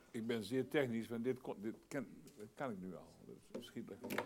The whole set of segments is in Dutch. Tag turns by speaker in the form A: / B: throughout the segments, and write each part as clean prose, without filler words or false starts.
A: Ik ben zeer technisch, want dit kan ik nu al. Dat schiet lekker op.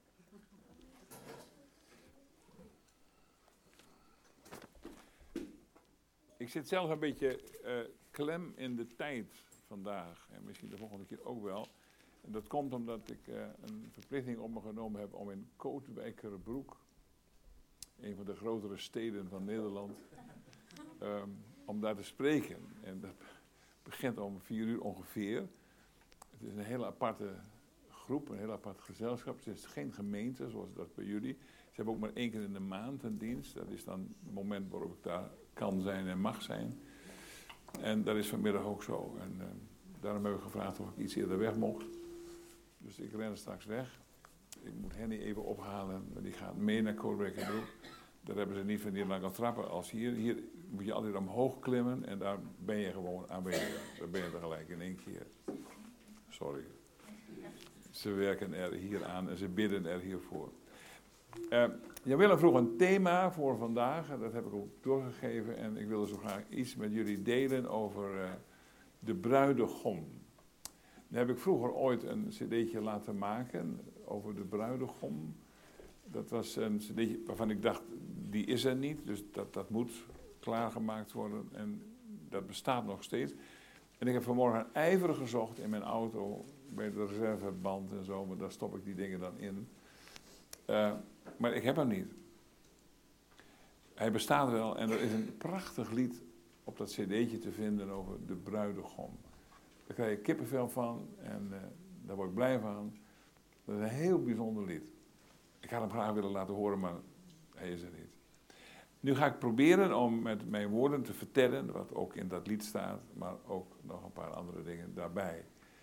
A: Ik zit zelf een beetje klem in de tijd vandaag. En misschien de volgende keer ook wel. En dat komt omdat ik een verplichting op me genomen heb om in Kootwijkerbroek, een van de grotere steden van Nederland, om daar te spreken. En dat begint om 4 uur ongeveer. Het is een hele aparte groep, een heel apart gezelschap. Het is geen gemeente zoals dat bij jullie. Ze hebben ook maar 1 keer in de maand een dienst. Dat is dan het moment waarop ik daar kan zijn en mag zijn. En dat is vanmiddag ook zo. En daarom heb ik gevraagd of ik iets eerder weg mocht. Dus ik ren straks weg. Ik moet Henny even ophalen. Die gaat mee naar Kootwijkerbroek. Daar hebben ze niet van die lange trappen als hier. Hier moet je altijd omhoog klimmen en daar ben je gewoon aanwezig. Daar ben je tegelijk in 1 keer. Sorry. Ze werken er hier aan en ze bidden er hiervoor. Jawille vroeg een thema voor vandaag. Dat heb ik ook doorgegeven. En ik wilde zo graag iets met jullie delen over de bruidegom. Dan heb ik vroeger ooit een cd'tje laten maken over de bruidegom. Dat was een cd'tje waarvan ik dacht, die is er niet. Dus dat moet klaargemaakt worden. En dat bestaat nog steeds. En ik heb vanmorgen ijverig gezocht in mijn auto, bij de reserveband en zo. Maar daar stop ik die dingen dan in. Maar ik heb hem niet. Hij bestaat wel en er is een prachtig lied op dat cd'tje te vinden over de bruidegom. Daar krijg je kippenvel van en daar word ik blij van. Dat is een heel bijzonder lied. Ik had hem graag willen laten horen, maar hij is er niet. Nu ga ik proberen om met mijn woorden te vertellen, wat ook in dat lied staat, maar ook nog een paar andere dingen daarbij.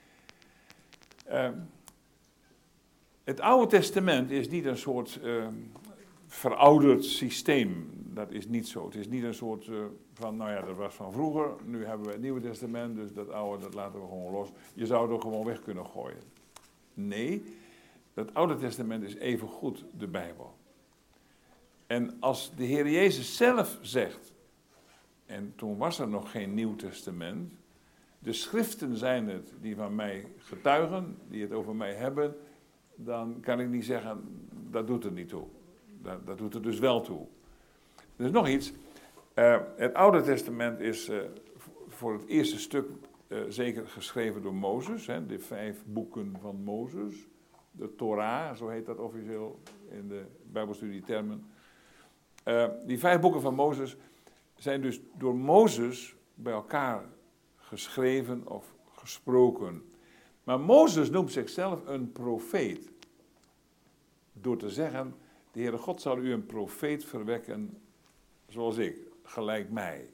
A: Het Oude Testament is niet een soort verouderd systeem. Dat is niet zo. Het is niet een soort van, nou ja, dat was van vroeger. Nu hebben we het Nieuwe Testament, dus dat oude, dat laten we gewoon los. Je zou er gewoon weg kunnen gooien. Nee, dat Oude Testament is even goed de Bijbel. En als de Heer Jezus zelf zegt, en toen was er nog geen Nieuw Testament, de schriften zijn het die van mij getuigen, die het over mij hebben, dan kan ik niet zeggen, dat doet er niet toe. Dat doet er dus wel toe. Er is nog iets. Het Oude Testament is voor het eerste stuk zeker geschreven door Mozes. Hè, de 5 boeken van Mozes. De Torah, zo heet dat officieel in de Bijbelstudietermen. Die 5 boeken van Mozes zijn dus door Mozes bij elkaar geschreven of gesproken. Maar Mozes noemt zichzelf een profeet. Door te zeggen, de Heere God zal u een profeet verwekken zoals ik, gelijk mij.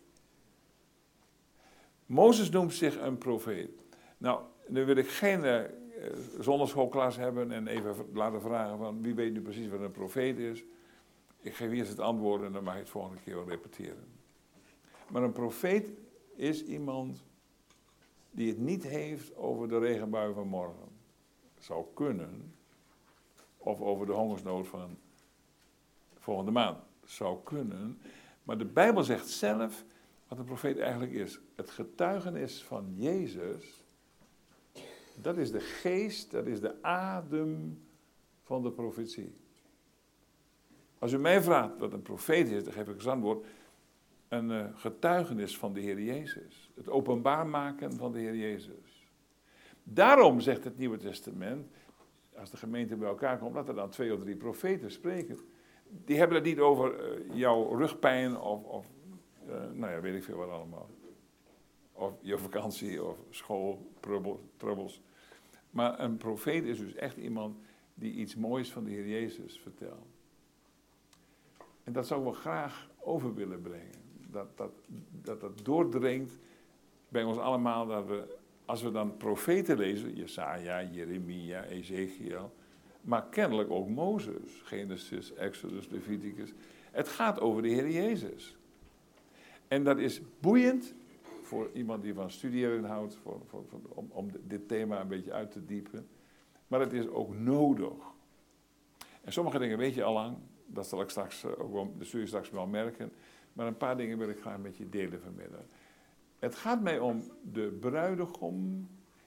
A: Mozes noemt zich een profeet. Nou, nu wil ik geen zonderschoolklas hebben en even laten vragen van wie weet nu precies wat een profeet is. Ik geef eerst het antwoord en dan mag je het volgende keer wel repeteren. Maar een profeet is iemand die het niet heeft over de regenbui van morgen. Zou kunnen. Of over de hongersnood van volgende maand. Zou kunnen. Maar de Bijbel zegt zelf wat een profeet eigenlijk is. Het getuigenis van Jezus, dat is de geest, dat is de adem van de profetie. Als u mij vraagt wat een profeet is, dan geef ik als antwoord een getuigenis van de Heer Jezus. Het openbaar maken van de Heer Jezus. Daarom zegt het Nieuwe Testament, als de gemeente bij elkaar komt, dat er dan 2 of 3 profeten spreken. Die hebben het niet over jouw rugpijn of nou ja, weet ik veel wat allemaal. Of je vakantie of schooltroubles. Maar een profeet is dus echt iemand die iets moois van de Heer Jezus vertelt. En dat zou ik wel graag over willen brengen. Dat doordringt bij ons allemaal, dat we, als we dan profeten lezen, Jesaja, Jeremia, Ezekiel, maar kennelijk ook Mozes, Genesis, Exodus, Leviticus. Het gaat over de Heer Jezus. En dat is boeiend voor iemand die van studeren houdt, om dit thema een beetje uit te diepen. Maar het is ook nodig. En sommige dingen weet je al lang, dat zal ik straks ook wel, dat zul je straks wel merken. Maar een paar dingen wil ik graag met je delen vanmiddag. Het gaat mij om de bruidegom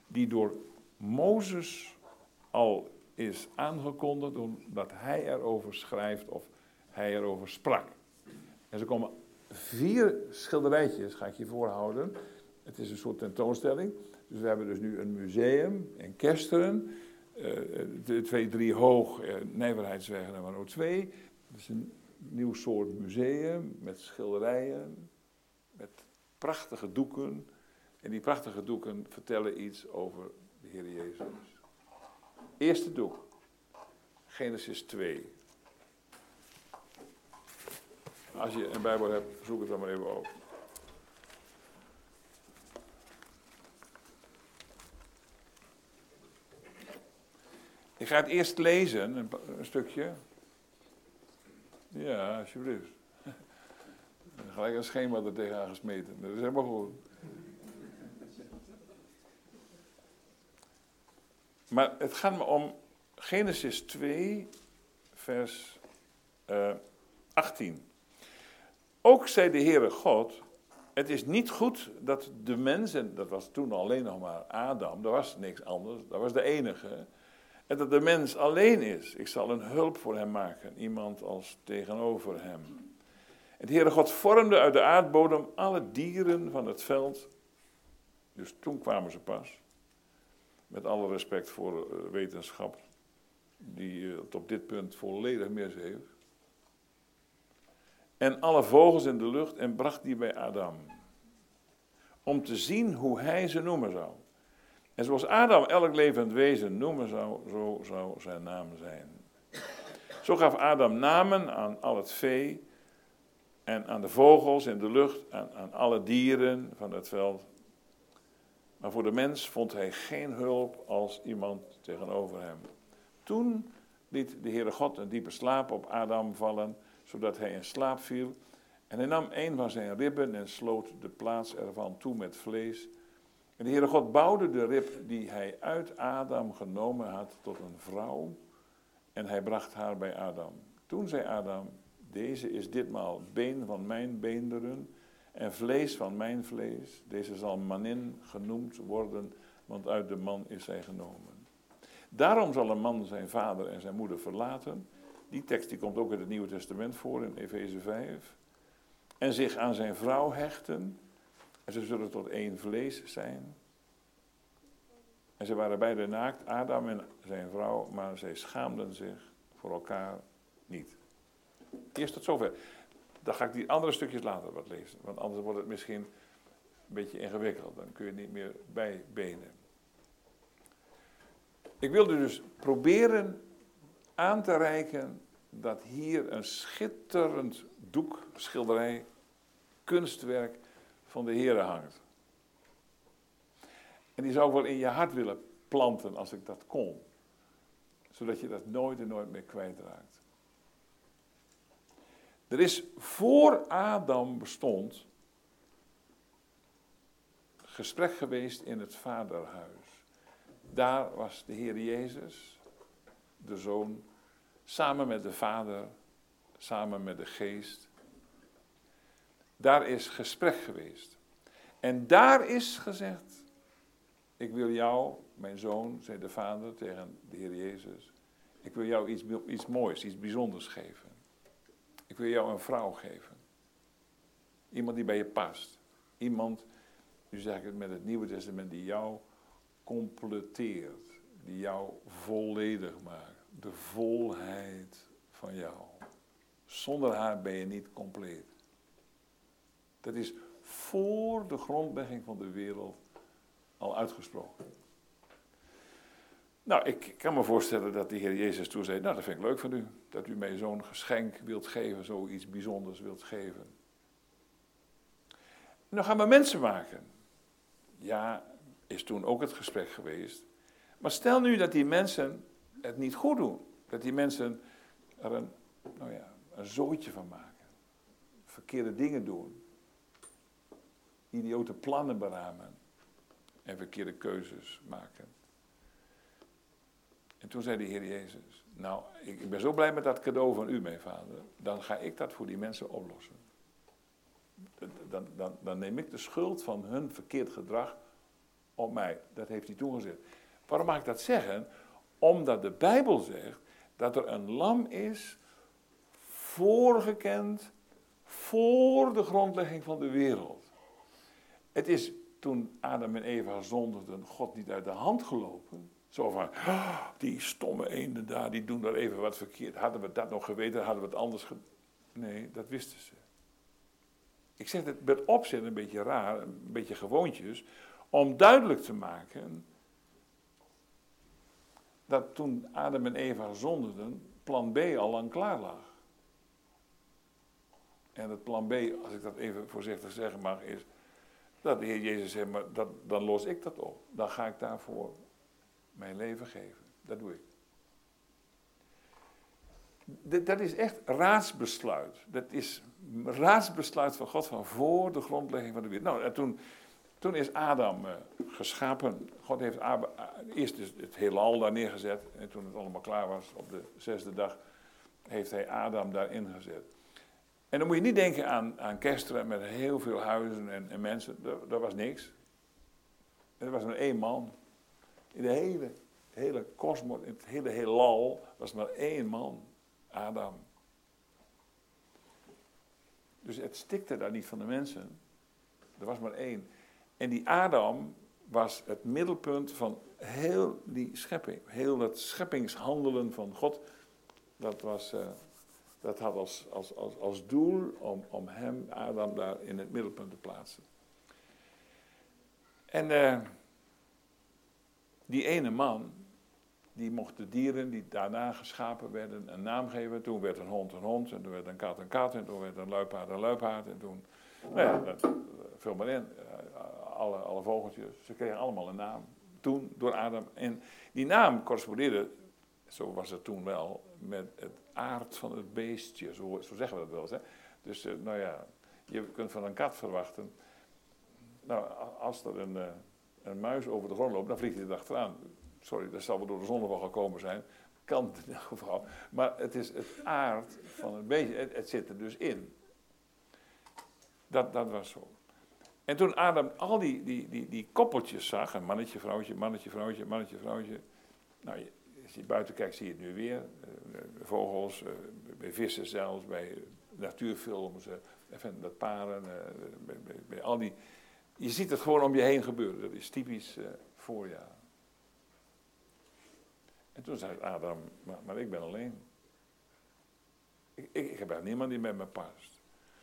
A: die door Mozes al is aangekondigd, omdat hij erover schrijft of hij erover sprak. En er komen 4 schilderijtjes, ga ik je voorhouden. Het is een soort tentoonstelling. Dus we hebben dus nu een museum in Kesteren, 2-3 hoog, Nijverheidsweg nummer 2. Dat is een nieuw soort museum met schilderijen, met prachtige doeken. En die prachtige doeken vertellen iets over de Heer Jezus. Eerste doek, Genesis 2. Als je een Bijbel hebt, zoek het dan maar even op. Ik ga het eerst lezen, een stukje. Ja, alsjeblieft. Gelijk een schema er tegenaan gesmeten. Dat is helemaal goed. Maar het gaat me om Genesis 2, vers 18. Ook zei de Heere God, het is niet goed dat de mens, en dat was toen alleen nog maar Adam, er was niks anders, dat was de enige, en dat de mens alleen is. Ik zal een hulp voor hem maken, iemand als tegenover hem. En de Heere God vormde uit de aardbodem alle dieren van het veld, dus toen kwamen ze pas. Met alle respect voor wetenschap, die het op dit punt volledig mis heeft. En alle vogels in de lucht en bracht die bij Adam. Om te zien hoe hij ze noemen zou. En zoals Adam elk levend wezen noemen zou, zo zou zijn naam zijn. Zo gaf Adam namen aan al het vee en aan de vogels in de lucht, aan alle dieren van het veld. Maar voor de mens vond hij geen hulp als iemand tegenover hem. Toen liet de Heere God een diepe slaap op Adam vallen, zodat hij in slaap viel. En hij nam een van zijn ribben en sloot de plaats ervan toe met vlees. En de Heere God bouwde de rib die hij uit Adam genomen had tot een vrouw. En hij bracht haar bij Adam. Toen zei Adam, deze is ditmaal been van mijn beenderen en vlees van mijn vlees. Deze zal manin genoemd worden, want uit de man is zij genomen. Daarom zal een man zijn vader en zijn moeder verlaten. Die tekst die komt ook in het Nieuwe Testament voor, in Efeze 5. En zich aan zijn vrouw hechten. En ze zullen tot één vlees zijn. En ze waren beide naakt, Adam en zijn vrouw, maar zij schaamden zich voor elkaar niet. Eerst tot zover. Dan ga ik die andere stukjes later wat lezen. Want anders wordt het misschien een beetje ingewikkeld. Dan kun je niet meer bijbenen. Ik wilde dus proberen aan te reiken dat hier een schitterend doek, schilderij, kunstwerk van de Heere hangt. En die zou ik wel in je hart willen planten als ik dat kon. Zodat je dat nooit en nooit meer kwijtraakt. Er is voor Adam bestond gesprek geweest in het vaderhuis. Daar was de Heer Jezus, de Zoon, samen met de Vader, samen met de Geest. Daar is gesprek geweest. En daar is gezegd, ik wil jou, mijn zoon, zei de Vader tegen de Heer Jezus, ik wil jou iets moois, iets bijzonders geven. Ik wil jou een vrouw geven. Iemand die bij je past. Iemand, nu zeg ik het met het Nieuwe Testament, die jou completeert. Die jou volledig maakt. De volheid van jou. Zonder haar ben je niet compleet. Dat is voor de grondlegging van de wereld al uitgesproken. Nou, ik kan me voorstellen dat de Heer Jezus toen zei, nou dat vind ik leuk van u. Dat u mij zo'n geschenk wilt geven, zoiets bijzonders wilt geven. En dan gaan we mensen maken. Ja, is toen ook het gesprek geweest. Maar stel nu dat die mensen het niet goed doen. Dat die mensen er een zooitje van maken. Verkeerde dingen doen. Idiote plannen beramen. En verkeerde keuzes maken. En toen zei de Heer Jezus, nou, ik ben zo blij met dat cadeau van u, mijn Vader. Dan ga ik dat voor die mensen oplossen. Dan neem ik de schuld van hun verkeerd gedrag op mij. Dat heeft hij toen gezegd. Waarom mag ik dat zeggen? Omdat de Bijbel zegt dat er een lam is voorgekend voor de grondlegging van de wereld. Het is toen Adam en Eva zondigden God niet uit de hand gelopen. Zo van, die stomme eenden daar, die doen daar even wat verkeerd. Hadden we dat nog geweten, hadden we het anders Nee, dat wisten ze. Ik zeg het met opzet een beetje raar, een beetje gewoontjes, om duidelijk te maken dat toen Adam en Eva zondigden, plan B al lang klaar lag. En het plan B, als ik dat even voorzichtig zeggen mag, is dat de Heer Jezus zegt, maar dan los ik dat op. Dan ga ik daarvoor mijn leven geven. Dat doe ik. Dat is echt raadsbesluit. Dat is raadsbesluit van God van voor de grondlegging van de wereld. Nou, en toen is Adam geschapen. God heeft eerst het heelal daar neergezet. En toen het allemaal klaar was, op de 6e dag, heeft hij Adam daarin gezet. En dan moet je niet denken aan Kesteren met heel veel huizen en mensen. Dat was niks. Er was maar één man. In de hele kosmos, in het hele heelal, was maar één man. Adam. Dus het stikte daar niet van de mensen. Er was maar één. En die Adam was het middelpunt van heel die schepping. Heel dat scheppingshandelen van God. Dat had als doel om hem, Adam, daar in het middelpunt te plaatsen. En die ene man, die mocht de dieren die daarna geschapen werden een naam geven. Toen werd een hond, en toen werd een kat, en toen werd een luipaard. En toen, nou ja, vul maar in, alle vogeltjes, ze kregen allemaal een naam. Toen, door Adam. En die naam correspondeerde, zo was het toen wel, met het aard van het beestje. Zo zeggen we dat wel eens. Hè? Dus, nou ja, je kunt van een kat verwachten. Nou, als er een muis over de grond loopt, dan vliegt hij erachteraan. Sorry, dat zal wel door de zonneval gekomen zijn. Kan in ieder geval. Maar het is het aard van het beestje. Het zit er dus in. Dat was zo. En toen Adam al die koppeltjes zag, een mannetje, vrouwtje, mannetje, vrouwtje, mannetje, vrouwtje. Nou, als je buiten kijkt, zie je het nu weer. Vogels, bij vissen zelfs, bij natuurfilms, dat paren, bij al die. Je ziet het gewoon om je heen gebeuren. Dat is typisch voorjaar. En toen zei Adam, maar ik ben alleen. Ik heb eigenlijk niemand die met me past.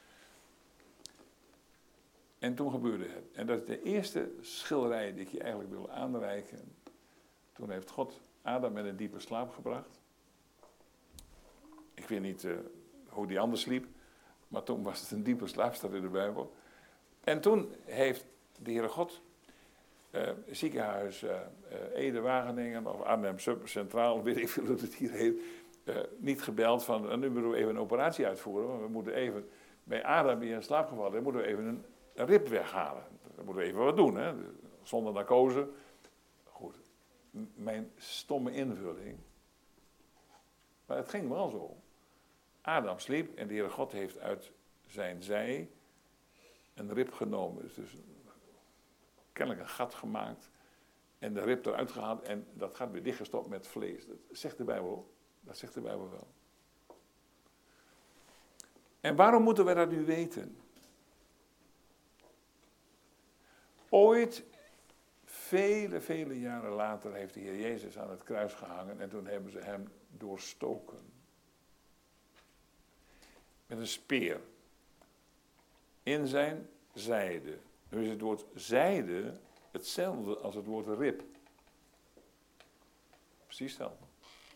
A: En toen gebeurde het. En dat is de eerste schilderij die ik je eigenlijk wil aanreiken. Toen heeft God Adam in een diepe slaap gebracht. Ik weet niet hoe die anders sliep. Maar toen was het een diepe slaap, staat in de Bijbel. En toen heeft de Heere God ziekenhuis Ede-Wageningen of Arnhem Centraal, weet ik veel hoe het hier heet, niet gebeld van, nu moeten we even een operatie uitvoeren. Want we moeten even, bij Adam die in slaap gevallen is, moeten we even een rib weghalen. Dan moeten we even wat doen, hè? Zonder narcose. Goed, mijn stomme invulling. Maar het ging wel zo. Adam sliep en de Heere God heeft uit zijn zij een rib genomen. Dus kennelijk een gat gemaakt. En de rib eruit gehaald en dat gat weer dichtgestopt met vlees. Dat zegt de Bijbel. Dat zegt de Bijbel wel. En waarom moeten we dat nu weten? Ooit, vele jaren later, heeft de Heer Jezus aan het kruis gehangen en toen hebben ze hem doorstoken. Met een speer. In zijn zijde. Nu is het woord zijde hetzelfde als het woord rib. Precies hetzelfde.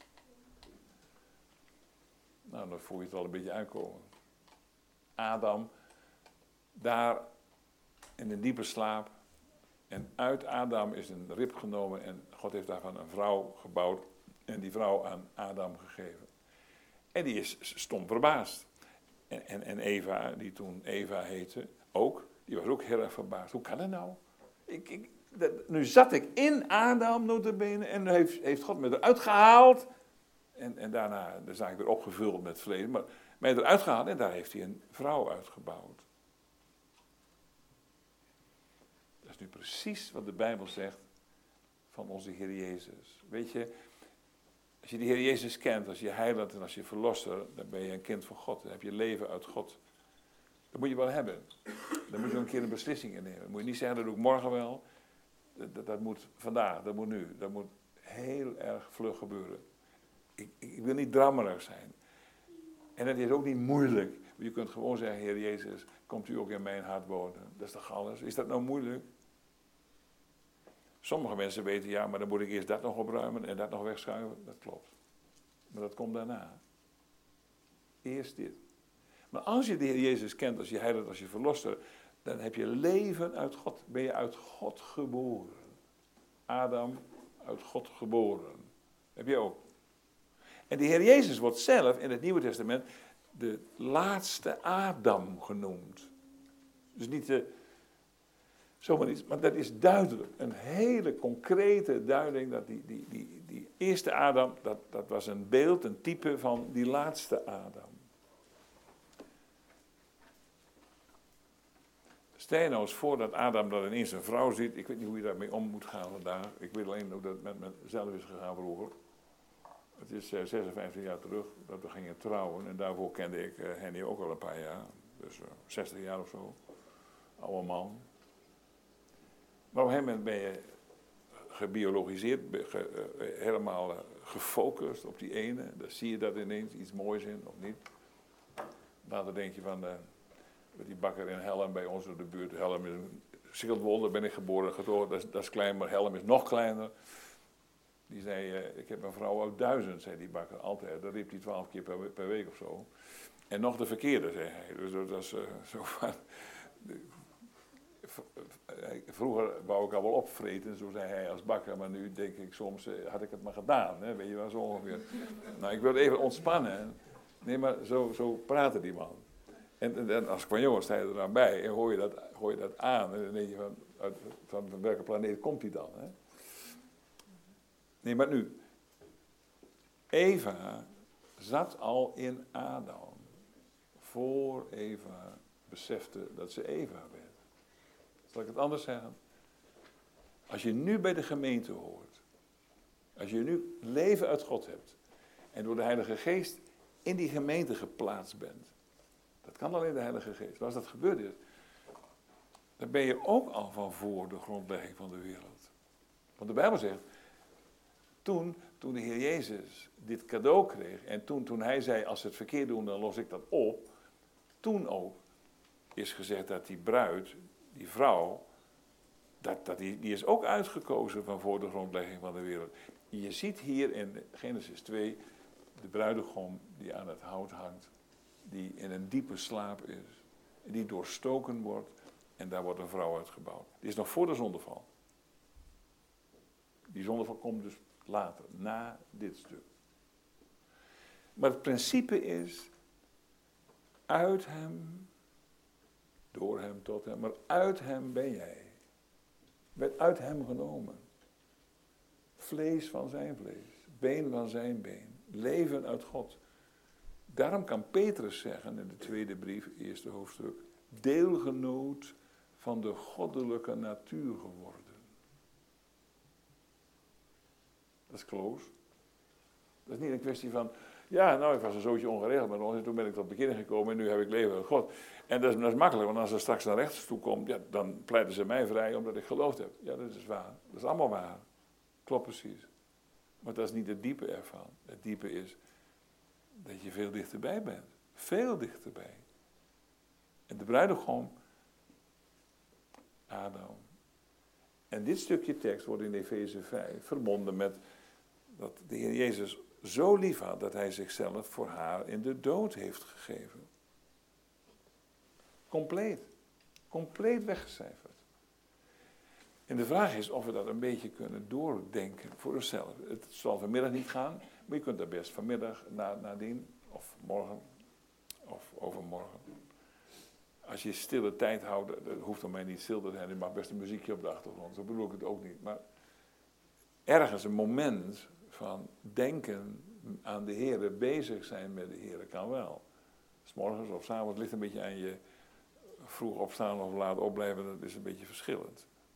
A: Nou, dan voel je het wel een beetje aankomen. Adam, daar in een diepe slaap. En uit Adam is een rib genomen en God heeft daarvan een vrouw gebouwd en die vrouw aan Adam gegeven. En die is stom verbaasd. En Eva, die toen Eva heette, ook, die was ook heel erg verbaasd. Hoe kan dat nou? Nu zat ik in Adam, notabene, en heeft God me eruit gehaald. En daarna is ik weer opgevuld met vlees, maar mij eruit gehaald en daar heeft hij een vrouw uitgebouwd. is nu precies wat de Bijbel zegt van onze Heer Jezus. Weet je, als je de Heer Jezus kent, als je heiland en als je verlosser, dan ben je een kind van God. Dan heb je leven uit God. Dat moet je wel hebben. Dan moet je wel een keer een beslissing innemen. Dan moet je niet zeggen, dat doe ik morgen wel. Dat moet vandaag, dat moet nu. Dat moet heel erg vlug gebeuren. Ik wil niet drammerig zijn. En het is ook niet moeilijk. Je kunt gewoon zeggen, Heer Jezus, komt u ook in mijn hart wonen. Dat is toch alles? Is dat nou moeilijk? Sommige mensen weten, ja, maar dan moet ik eerst dat nog opruimen en dat nog wegschuiven. Dat klopt. Maar dat komt daarna. Eerst dit. Maar als je de Heer Jezus kent, als je heiland, als je verlosser, dan heb je leven uit God. Ben je uit God geboren. Adam, uit God geboren. Heb je ook. En de Heer Jezus wordt zelf in het Nieuwe Testament de laatste Adam genoemd. Dus niet zomaar iets, maar dat is duidelijk. Een hele concrete duiding dat die eerste Adam, dat was een beeld, een type van die laatste Adam. Stel je nou eens voor dat Adam dat ineens een vrouw ziet. Ik weet niet hoe je daarmee om moet gaan vandaag. Ik weet alleen hoe dat met mezelf is gegaan vroeger. Het is 56 jaar terug dat we gingen trouwen. En daarvoor kende ik Henny ook al een paar jaar. Dus 60 jaar of zo. Oude man. Maar op een gegeven moment ben je gebiologiseerd. Helemaal gefocust op die ene. Dan zie je dat ineens iets moois in, of niet. Later denk je van... die bakker in Helm bij ons in de buurt. Helm is een Schildwolde, ben ik geboren getogen. Dat is klein, maar Helm is nog kleiner. Die zei, ik heb een vrouw uit 1000, zei die bakker altijd. Dat riep hij 12 keer per week of zo. En nog de verkeerde, zei hij. Dus dat was zo van... Vroeger wou ik al wel opvreten, zo zei hij als bakker. Maar nu denk ik soms, had ik het maar gedaan. Hè? Weet je wel, zo ongeveer. Nou, ik wilde even ontspannen. Nee, maar zo praatte die man. En als kwajong sta je er dan bij en hoor je dat aan. En dan denk je van welke planeet komt die dan? Hè? Nee, maar nu. Eva zat al in Adam. Voor Eva besefte dat ze Eva werd. Zal ik het anders zeggen? Als je nu bij de gemeente hoort. Als je nu leven uit God hebt. En door de Heilige Geest in die gemeente geplaatst bent. Dat kan alleen de Heilige Geest. Maar als dat gebeurd is, dan ben je ook al van voor de grondlegging van de wereld. Want de Bijbel zegt, toen de Heer Jezus dit cadeau kreeg, en toen hij zei, als ze het verkeerd doen, dan los ik dat op. Toen ook is gezegd dat die bruid, die vrouw, die is ook uitgekozen van voor de grondlegging van de wereld. Je ziet hier in Genesis 2, de bruidegom die aan het hout hangt. Die in een diepe slaap is. Die doorstoken wordt. En daar wordt een vrouw uitgebouwd. Die is nog voor de zondeval. Die zondeval komt dus later, na dit stuk. Maar het principe is, uit hem, door hem, tot hem, maar uit hem ben jij. Je bent uit hem genomen. Vlees van zijn vlees, been van zijn been, leven uit God. Daarom kan Petrus zeggen in de tweede brief, eerste hoofdstuk, deelgenoot van de goddelijke natuur geworden. Dat is close. Dat is niet een kwestie van, ja, nou, ik was een zootje ongeregeld met ons en toen ben ik tot bekering gekomen en nu heb ik leven uit God. En dat is makkelijk, want als er straks naar rechts toe komt, ja, dan pleiten ze mij vrij omdat ik geloofd heb. Ja, dat is waar. Dat is allemaal waar. Klopt precies. Maar dat is niet het diepe ervan. Het diepe is dat je veel dichterbij bent. Veel dichterbij. En de bruidegom, Adam. En dit stukje tekst wordt in Efeze 5 verbonden met dat de Heer Jezus zo lief had dat hij zichzelf voor haar in de dood heeft gegeven. Compleet. Compleet weggecijferd. En de vraag is of we dat een beetje kunnen doordenken voor onszelf. Het zal vanmiddag niet gaan, maar je kunt dat best vanmiddag, nadien, of morgen, of overmorgen. Als je stille tijd houdt, dat hoeft dan mij niet stil te zijn, je mag best een muziekje op de achtergrond, zo bedoel ik het ook niet. Maar ergens een moment van denken aan de Heer, bezig zijn met de Heer, kan wel. 's Morgens of 's avonds ligt een beetje aan je vroeg opstaan of laat opblijven, dat is een beetje verschillend.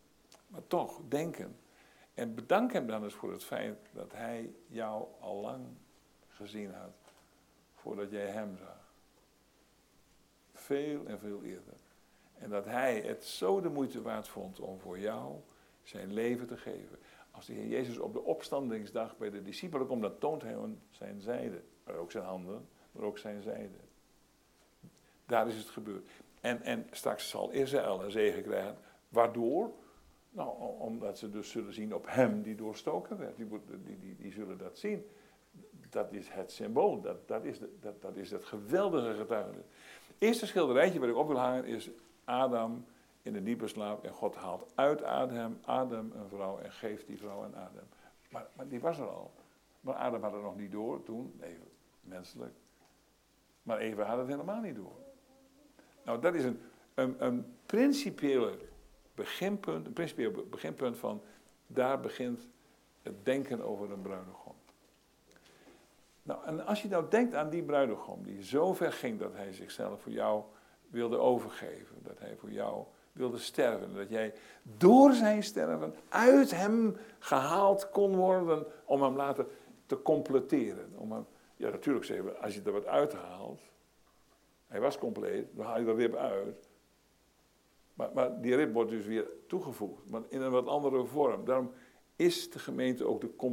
A: Maar toch, denk hem. En bedank hem dan eens voor het feit dat hij jou al lang gezien had. Voordat jij hem zag. Veel en veel eerder. En dat hij het zo de moeite waard vond om voor jou zijn leven te geven. Als de Heer Jezus op de opstandingsdag bij de discipelen komt, dan toont hij hun zijn zijde. Maar ook zijn handen, maar ook zijn zijde. Daar is het gebeurd. En straks zal Israël een zegen krijgen. Waardoor? Nou, omdat ze dus zullen zien op hem die doorstoken werd. Die zullen dat zien. Dat is het symbool. Dat is het geweldige getuigenis. Het eerste schilderijtje wat ik op wil hangen is Adam in de diepe slaap. En God haalt uit Adam een vrouw en geeft die vrouw aan Adam. Maar die was er al. Maar Adam had het nog niet door toen. Nee, menselijk. Maar Eva had het helemaal niet door. Nou, dat is een principiële beginpunt van, daar begint het denken over een bruidegom. Nou, en als je nou denkt aan die bruidegom die zo ver ging dat hij zichzelf voor jou wilde overgeven, dat hij voor jou wilde sterven, dat jij door zijn sterven uit hem gehaald kon worden om hem later te completeren. Ja, natuurlijk zeggen we, als je er wat uithaalt, hij was compleet, dan haal je de rib uit. Maar die rib wordt dus weer toegevoegd, maar in een wat andere vorm. Daarom is de gemeente ook de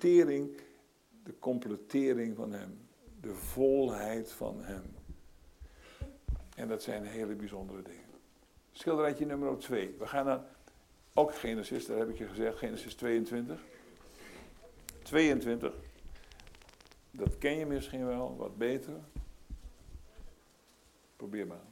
A: completering van hem. De volheid van hem. En dat zijn hele bijzondere dingen. Schilderijtje nummer 2. We gaan naar, ook Genesis, daar heb ik je gezegd, Genesis 22. 22. Dat ken je misschien wel, wat beter. Probeer maar.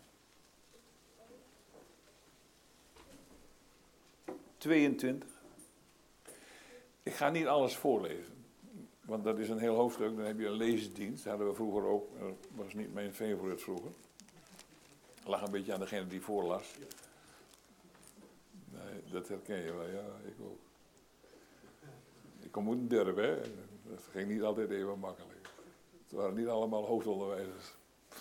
A: 22. Ik ga niet alles voorlezen. Want dat is een heel hoofdstuk. Dan heb je een leesdienst. Dat hadden we vroeger ook. Dat was niet mijn favorite vroeger. Het lag een beetje aan degene die voorlas. Nee, dat herken je wel. Ja, ik ook. Ik kom uit een dorp, hè. Dat ging niet altijd even makkelijk. Het waren niet allemaal hoofdonderwijzers.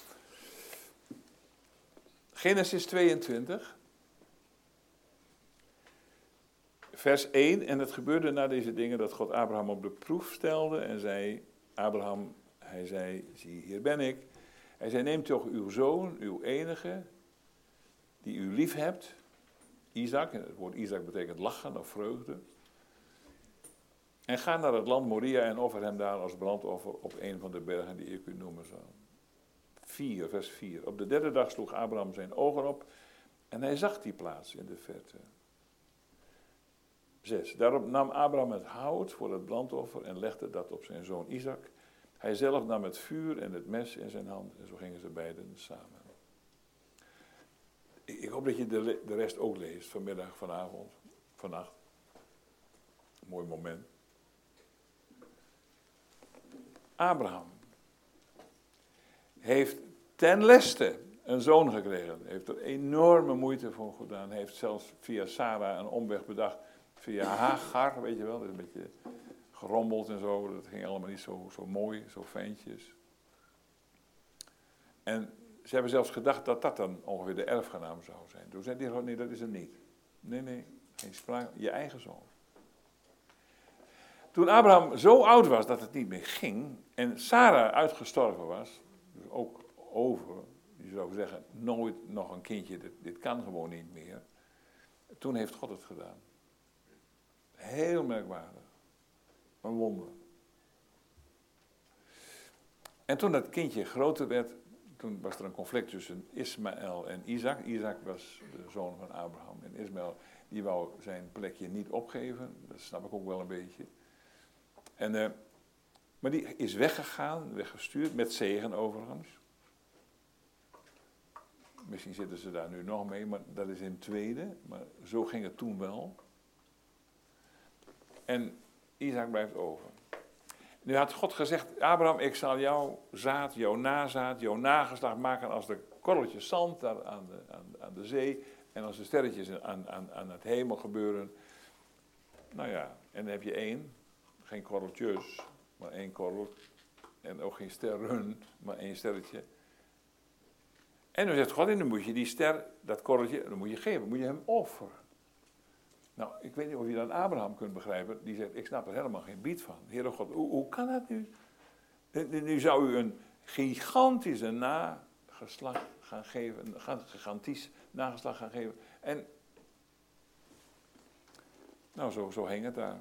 A: Genesis 22. Vers 1, en het gebeurde na deze dingen dat God Abraham op de proef stelde en zei, Abraham, hij zei, zie hier ben ik. Hij zei, neem toch uw zoon, uw enige, die u lief hebt, Isaac, en het woord Isaac betekent lachen of vreugde. En ga naar het land Moria en offer hem daar als brandoffer op een van de bergen die ik u noemen zal. 4, vers 4. Op de derde dag sloeg Abraham zijn ogen op en hij zag die plaats in de verte. 6. Daarop nam Abraham het hout voor het brandoffer en legde dat op zijn zoon Isaac. Hij zelf nam het vuur en het mes in zijn hand en zo gingen ze beiden samen. Ik hoop dat je de rest ook leest, vanmiddag, vanavond, vannacht. Mooi moment. Abraham heeft ten leste een zoon gekregen. Hij heeft er enorme moeite voor gedaan. Hij heeft zelfs via Sarah een omweg bedacht. Via Hagar, weet je wel, dat is een beetje gerommeld en zo. Dat ging allemaal niet zo mooi, zo fijntjes. En ze hebben zelfs gedacht dat dat dan ongeveer de erfgenaam zou zijn. Toen zei hij, nee, dat is het niet. Nee, geen sprake, je eigen zoon. Toen Abraham zo oud was dat het niet meer ging en Sarah uitgestorven was, dus ook over, je zou zeggen, nooit nog een kindje, dit kan gewoon niet meer. Toen heeft God het gedaan. Heel merkwaardig. Een wonder. En toen dat kindje groter werd, toen was er een conflict tussen Ismaël en Isaac. Isaac was de zoon van Abraham. En Ismaël, die wou zijn plekje niet opgeven. Dat snap ik ook wel een beetje. Maar die is weggegaan, weggestuurd, met zegen overigens. Misschien zitten ze daar nu nog mee, maar dat is in het tweede. Maar zo ging het toen wel. En Isaac blijft over. Nu had God gezegd, Abraham, ik zal jouw zaad, jouw nazaad, jouw nageslacht maken als de korreltjes zand daar aan de zee. En als de sterretjes aan het hemel gebeuren. Nou ja, en dan heb je één. Geen korreltjes, maar één korrel. En ook geen sterren, maar één sterretje. En dan zegt God, en dan moet je die ster, dat korreltje, dan moet je geven. Moet je hem offeren. Nou, ik weet niet of je dan Abraham kunt begrijpen. Die zegt, ik snap er helemaal geen bied van. Heere God, hoe kan dat nu? Nu zou u een gigantische nageslacht gaan geven. Een gigantisch nageslacht gaan geven. En, nou, zo hing het daar.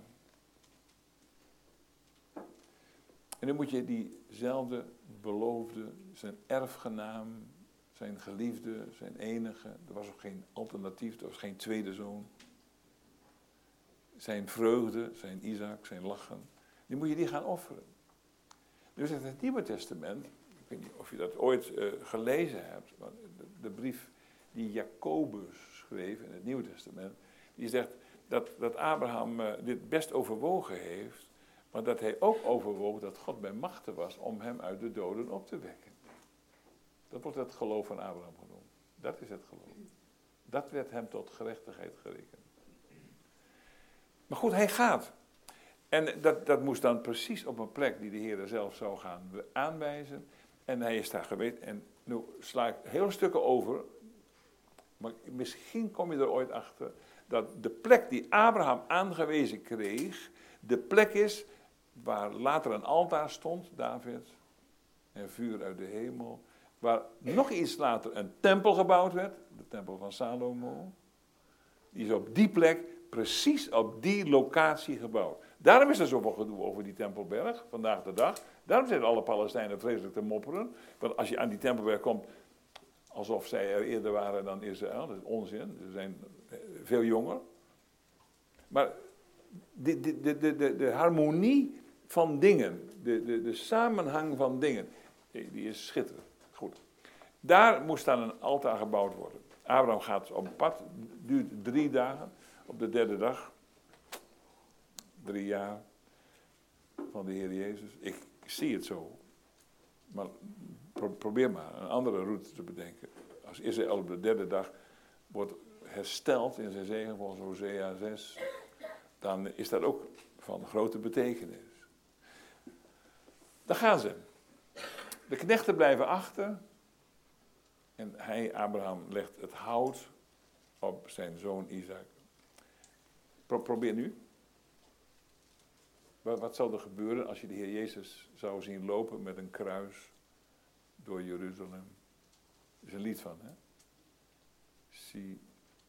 A: En dan moet je diezelfde beloofde, zijn erfgenaam, zijn geliefde, zijn enige. Er was ook geen alternatief, er was geen tweede zoon. Zijn vreugde, zijn Isaac, zijn lachen. Nu moet je die gaan offeren. Nu zegt het Nieuwe Testament, ik weet niet of je dat ooit gelezen hebt, maar de brief die Jacobus schreef in het Nieuwe Testament, die zegt dat Abraham dit best overwogen heeft, maar dat hij ook overwoog dat God bij machte was om hem uit de doden op te wekken. Dat wordt het geloof van Abraham genoemd. Dat is het geloof. Dat werd hem tot gerechtigheid gerekend. Maar goed, hij gaat. En dat moest dan precies op een plek die de Heer zelf zou gaan aanwijzen. En hij is daar geweest. En nu sla ik heel stukken over. Maar misschien kom je er ooit achter dat de plek die Abraham aangewezen kreeg, de plek is waar later een altaar stond, David, en vuur uit de hemel. Waar nog iets later een tempel gebouwd werd, de tempel van Salomo. Die is op die plek, precies op die locatie gebouwd. Daarom is er zoveel gedoe over die Tempelberg, vandaag de dag. Daarom zijn alle Palestijnen vreselijk te mopperen. Want als je aan die Tempelberg komt, alsof zij er eerder waren dan Israël, dat is onzin. Ze zijn veel jonger. Maar de harmonie van dingen, de samenhang van dingen, die is schitterend. Goed. Daar moest dan een altaar gebouwd worden. Abraham gaat op pad, duurt 3 dagen. Op de 3e dag, 3 jaar van de Heer Jezus. Ik zie het zo. Maar probeer maar een andere route te bedenken. Als Israël op de 3e dag wordt hersteld in zijn zegen volgens Hosea 6, dan is dat ook van grote betekenis. Dan gaan ze. De knechten blijven achter. En hij, Abraham, legt het hout op zijn zoon Isaac. Probeer nu. Wat zou er gebeuren als je de Heer Jezus zou zien lopen met een kruis door Jeruzalem? Er is een lied van, hè? Zie.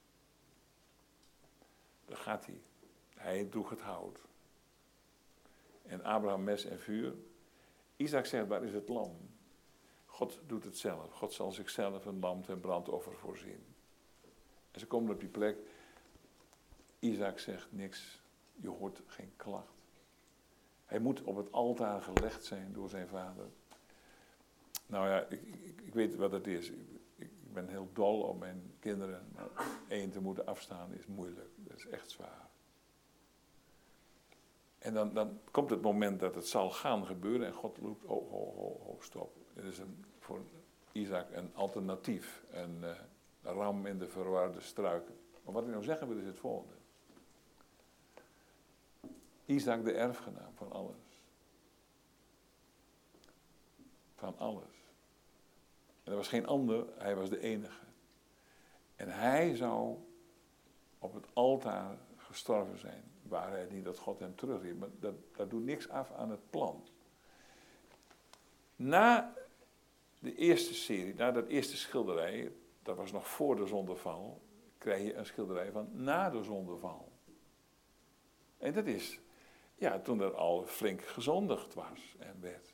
A: Daar gaat hij. Hij droeg het hout. En Abraham mes en vuur. Isaac zegt, waar is het lam? God doet het zelf. God zal zichzelf een lam ten brandoffer voorzien. En ze komen op die plek. Isaac zegt niks. Je hoort geen klacht. Hij moet op het altaar gelegd zijn door zijn vader. Nou ja, ik weet wat het is. Ik ben heel dol op mijn kinderen. Maar 1 te moeten afstaan is moeilijk. Dat is echt zwaar. En dan komt het moment dat het zal gaan gebeuren. En God roept, ho, stop. Het is voor Isaac een alternatief. Een ram in de verwarde struiken. Maar wat ik nou zeggen wil is het volgende. Isaac de erfgenaam van alles. Van alles. En er was geen ander, hij was de enige. En hij zou op het altaar gestorven zijn. Waar hij niet dat God hem terugriep. Maar dat doet niks af aan het plan. Na de eerste serie, na dat eerste schilderij, dat was nog voor de zondeval, krijg je een schilderij van na de zondeval. En dat is, ja, toen er al flink gezondigd was en werd.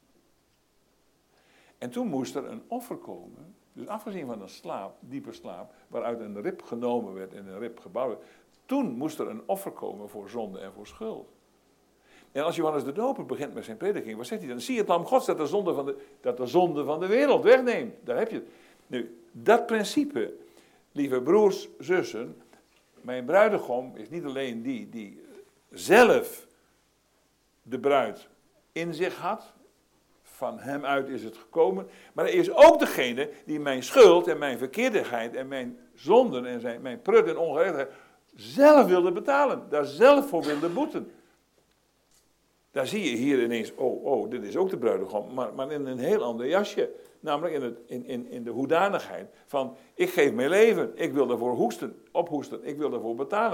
A: En toen moest er een offer komen, dus afgezien van een diepe slaap, waaruit een rib genomen werd en een rib gebouwd werd, toen moest er een offer komen voor zonde en voor schuld. En als Johannes de Doper begint met zijn prediking, wat zegt hij dan? Zie het lam Gods dat de zonde van de wereld wegneemt. Daar heb je het. Nu, dat principe, lieve broers, zussen, mijn bruidegom is niet alleen die zelf de bruid in zich had, van hem uit is het gekomen, maar hij is ook degene die mijn schuld en mijn verkeerdigheid en mijn zonden en mijn prut en ongerechtigheid zelf wilde betalen, daar zelf voor wilde boeten. Daar zie je hier ineens, dit is ook de bruidegom, maar in een heel ander jasje. Namelijk in de hoedanigheid van, ik geef mijn leven, ik wil daarvoor ophoesten, ik wil daarvoor betalen.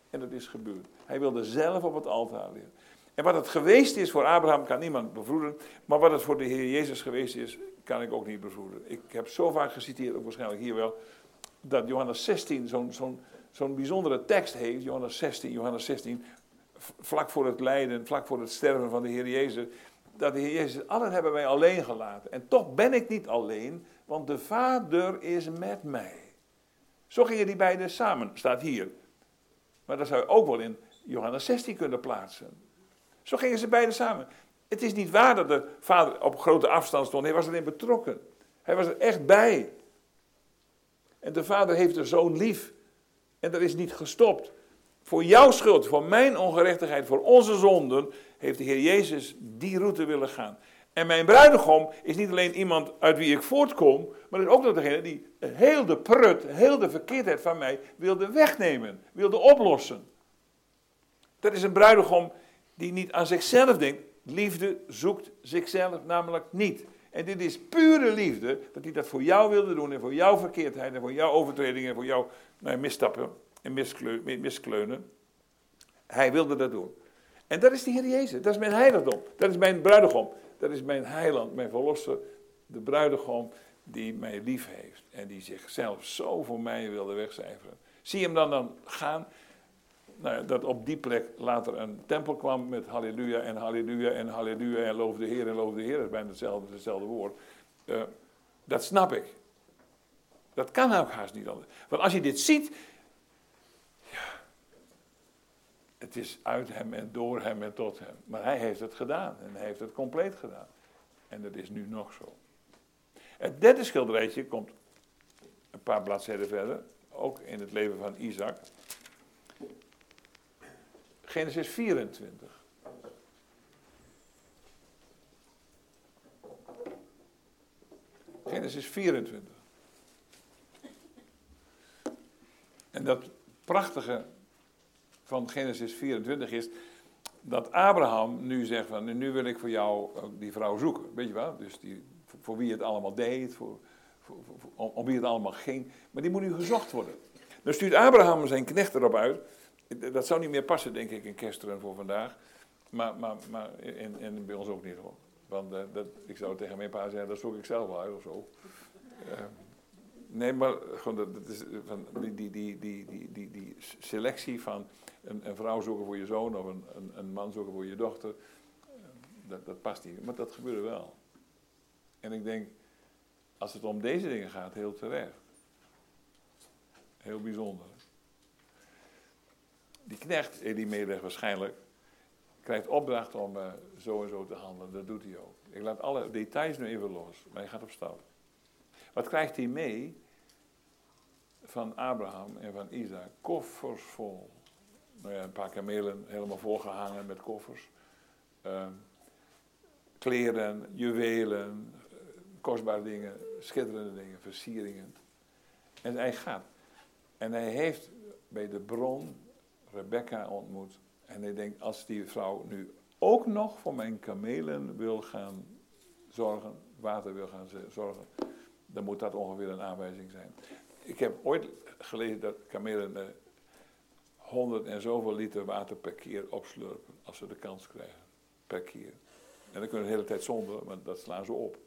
A: En dat is gebeurd. Hij wilde zelf op het altaar liggen. En wat het geweest is voor Abraham kan niemand bevroeden. Maar wat het voor de Heer Jezus geweest is, kan ik ook niet bevroeden. Ik heb zo vaak geciteerd, ook waarschijnlijk hier wel, dat Johannes 16 zo'n bijzondere tekst heeft. Johannes 16, vlak voor het lijden, vlak voor het sterven van de Heer Jezus. Dat de Heer Jezus, allen hebben mij alleen gelaten. En toch ben ik niet alleen, want de Vader is met mij. Zo gingen die beiden samen, staat hier. Maar dat zou je ook wel in Johannes 16 kunnen plaatsen. Zo gingen ze beiden samen. Het is niet waar dat de Vader op grote afstand stond. Hij was erin betrokken. Hij was er echt bij. En de Vader heeft de Zoon lief. En dat is niet gestopt. Voor jouw schuld, voor mijn ongerechtigheid, voor onze zonden, heeft de Heer Jezus die route willen gaan. En mijn bruidegom is niet alleen iemand uit wie ik voortkom, maar is ook nog degene die heel de prut, heel de verkeerdheid van mij wilde wegnemen, wilde oplossen. Dat is een bruidegom die niet aan zichzelf denkt. Liefde zoekt zichzelf namelijk niet. En dit is pure liefde, dat hij dat voor jou wilde doen en voor jouw verkeerdheid en voor jouw overtredingen en voor jouw misstappen en miskleunen. Hij wilde dat doen. En dat is de Heer Jezus, dat is mijn heiligdom, dat is mijn bruidegom, dat is mijn heiland, mijn verlosser, de bruidegom die mij lief heeft en die zichzelf zo voor mij wilde wegcijferen. Zie je hem dan gaan, dat op die plek later een tempel kwam met halleluja en halleluja en halleluja en loof de Heer en loof de Heer, dat is bijna hetzelfde woord. Dat snap ik. Dat kan ook haast niet anders. Want als je dit ziet, het is uit hem en door hem en tot hem. Maar hij heeft het gedaan en hij heeft het compleet gedaan. En dat is nu nog zo. Het derde schilderijtje komt een paar bladzijden verder, ook in het leven van Isaac. Genesis 24. Genesis 24. En dat prachtige van Genesis 24 is dat Abraham nu zegt van, nu wil ik voor jou die vrouw zoeken. Weet je wel? Dus voor wie het allemaal deed, om wie het allemaal ging. Maar die moet nu gezocht worden. Dan stuurt Abraham zijn knecht erop uit. Dat zou niet meer passen, denk ik, in Kesteren voor vandaag. Maar en bij ons ook niet, hoor. Want ik zou tegen mijn pa zeggen, dat zoek ik zelf wel uit of zo. Nee, maar gewoon dat is van die selectie van een vrouw zoeken voor je zoon of een man zoeken voor je dochter, dat past niet. Maar dat gebeurde wel. En ik denk, als het om deze dingen gaat, heel terecht. Heel bijzonder. Die knecht, Elimelech waarschijnlijk, krijgt opdracht om zo en zo te handelen. Dat doet hij ook. Ik laat alle details nu even los, maar hij gaat op stap. Wat krijgt hij mee van Abraham en van Isaac? Koffers vol. Een paar kamelen helemaal volgehangen met koffers. Kleren, juwelen, kostbare dingen, schitterende dingen, versieringen. En hij gaat. En hij heeft bij de bron Rebecca ontmoet. En hij denkt, als die vrouw nu ook nog voor mijn kamelen wil gaan zorgen, water wil gaan zorgen, dan moet dat ongeveer een aanwijzing zijn. Ik heb ooit gelezen dat kamelen 100 en zoveel liter water per keer opslurpen, als ze de kans krijgen. Per keer. En dan kunnen ze de hele tijd zonder, maar dat slaan ze op.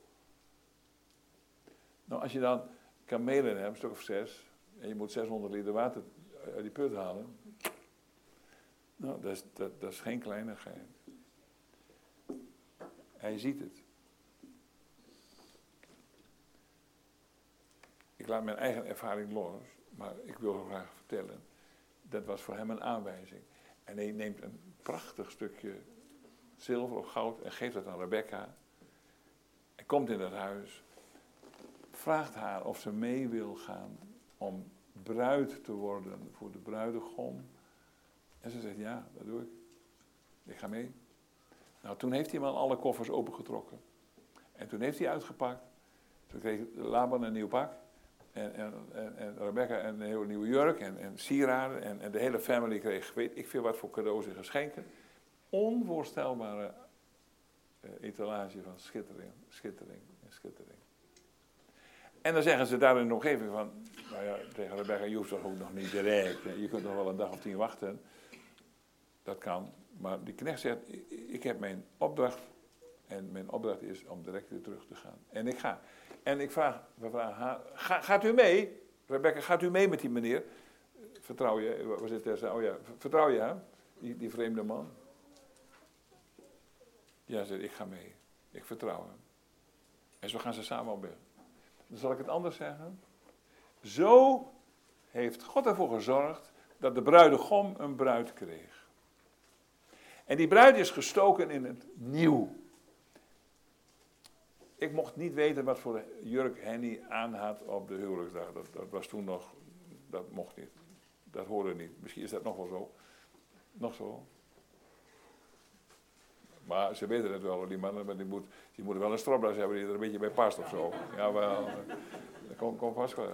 A: Nou, als je dan kamelen hebt, een stuk of 6, en je moet 600 liter water uit die put halen, nou, dat is geen kleinigheid. Hij ziet het. Ik laat mijn eigen ervaring los, maar ik wil graag vertellen. Dat was voor hem een aanwijzing. En hij neemt een prachtig stukje zilver of goud en geeft het aan Rebecca. Hij komt in dat huis, vraagt haar of ze mee wil gaan om bruid te worden voor de bruidegom. En ze zegt, ja, dat doe ik. Ik ga mee. Nou, toen heeft die man alle koffers opengetrokken. En toen heeft hij uitgepakt. Toen kreeg Laban een nieuw pak. En Rebecca een heel nieuwe jurk en sieraden. En de hele family kreeg, weet ik veel wat voor cadeaus en geschenken. Onvoorstelbare etalage van schittering. En dan zeggen ze daar in de omgeving van, nou ja, tegen Rebecca, je hoeft toch ook nog niet direct. Je kunt nog wel een dag of 10 wachten. Dat kan. Maar die knecht zegt, ik heb mijn opdracht. En mijn opdracht is om direct weer terug te gaan. En ik ga. En we vragen haar, gaat u mee? Rebecca, gaat u mee met die meneer? Vertrouw je, waar zit hij? Oh ja, vertrouw je hem? Die vreemde man? Ja, zegt, ik ga mee. Ik vertrouw hem. En zo gaan ze samen op weg. Dan zal ik het anders zeggen. Zo heeft God ervoor gezorgd dat de bruidegom een bruid kreeg. En die bruid is gestoken in het nieuw. Ik mocht niet weten wat voor jurk Henny aan had op de huwelijksdag. Dat was toen nog, dat mocht niet. Dat hoorde niet. Misschien is dat nog wel zo. Nog zo. Maar ze weten het wel, die mannen, maar die moeten wel een stropdas hebben die er een beetje bij past of zo. Jawel, dat komt vast wel.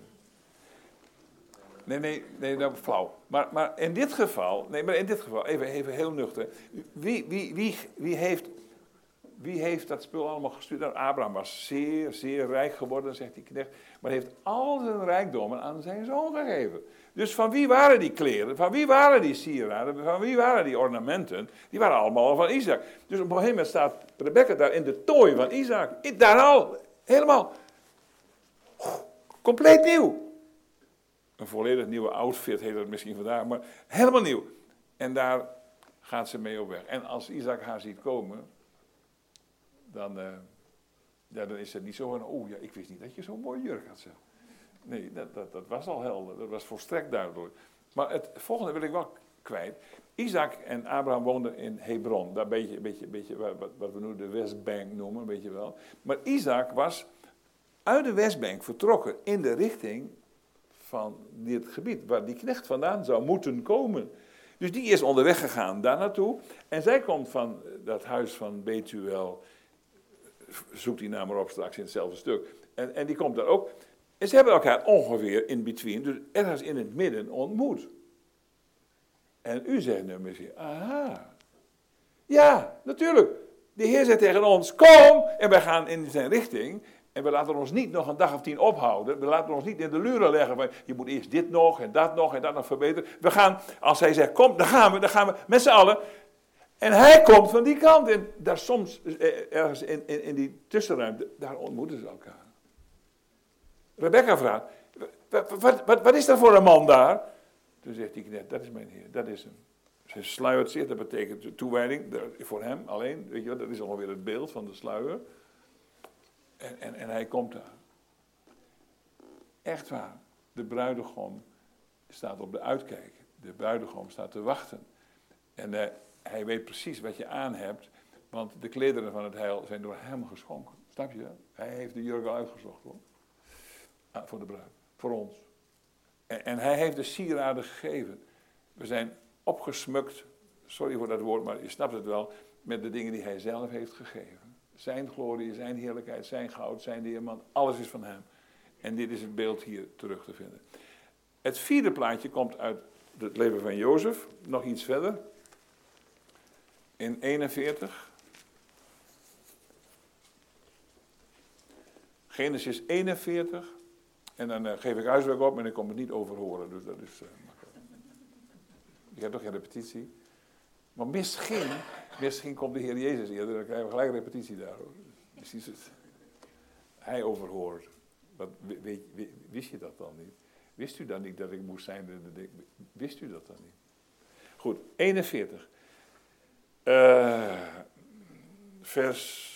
A: Nee, dat is flauw. Maar in dit geval, even heel nuchter. Wie heeft dat spul allemaal gestuurd? Nou, Abraham was zeer, zeer rijk geworden, zegt die knecht. Maar heeft al zijn rijkdommen aan zijn zoon gegeven. Dus van wie waren die kleren? Van wie waren die sieraden? Van wie waren die ornamenten? Die waren allemaal van Isaac. Dus op een gegeven moment staat Rebecca daar in de tooi van Isaac. Daar al, helemaal. Compleet nieuw. Een volledig nieuwe outfit heet het misschien vandaag, maar helemaal nieuw. En daar gaat ze mee op weg. En als Isaac haar ziet komen, dan is het niet zo van, oh ja, ik wist niet dat je zo'n mooie jurk had. Nee, dat was al helder, dat was volstrekt duidelijk. Maar het volgende wil ik wel kwijt. Isaac en Abraham woonden in Hebron, daar een beetje wat we nu de Westbank noemen, weet je wel. Maar Isaac was uit de Westbank vertrokken in de richting van dit gebied, waar die knecht vandaan zou moeten komen. Dus die is onderweg gegaan daar naartoe. En zij komt van dat huis van Betuel, zoekt die naam maar op straks in hetzelfde stuk. En die komt daar ook. En ze hebben elkaar ongeveer in between, dus ergens in het midden ontmoet. En u zegt nu misschien, aha. Ja, natuurlijk. De Heer zegt tegen ons, kom! En wij gaan in zijn richting. En we laten ons niet nog een dag of 10 ophouden. We laten ons niet in de luren leggen. Van, je moet eerst dit nog en dat nog verbeteren. We gaan, als hij zegt, kom, dan gaan we met z'n allen. En hij komt van die kant. En daar soms, ergens in die tussenruimte, daar ontmoeten ze elkaar. Rebecca vraagt, wat is dat voor een man daar? Toen zegt die knecht, dat is mijn Heer, dat is hem. Ze sluiert zich, dat betekent toewijding voor hem alleen. Weet je wel, dat is ongeveer het beeld van de sluier. En hij komt daar. Echt waar. De bruidegom staat op de uitkijk. De bruidegom staat te wachten. En hij weet precies wat je aan hebt. Want de klederen van het heil zijn door hem geschonken. Snap je dat? Hij heeft de jurk al uitgezocht hoor. Voor de bruid. Voor ons. En hij heeft de sieraden gegeven. We zijn opgesmukt. Sorry voor dat woord, maar je snapt het wel. Met de dingen die hij zelf heeft gegeven. Zijn glorie, zijn heerlijkheid, zijn goud, zijn diamant, alles is van hem. En dit is het beeld hier terug te vinden. Het vierde plaatje komt uit het leven van Jozef, nog iets verder. In 41. Genesis 41. En dan geef ik huiswerk op en ik kom het niet overhoren, dus dat is makkelijk. Ik heb toch geen repetitie. Maar misschien komt de Heer Jezus eerder, dan krijgen we gelijk repetitie daar. Precies het. Hij overhoort. Wist je dat dan niet? Wist u dan niet dat ik moest zijn? Wist u dat dan niet? Goed, 41. Vers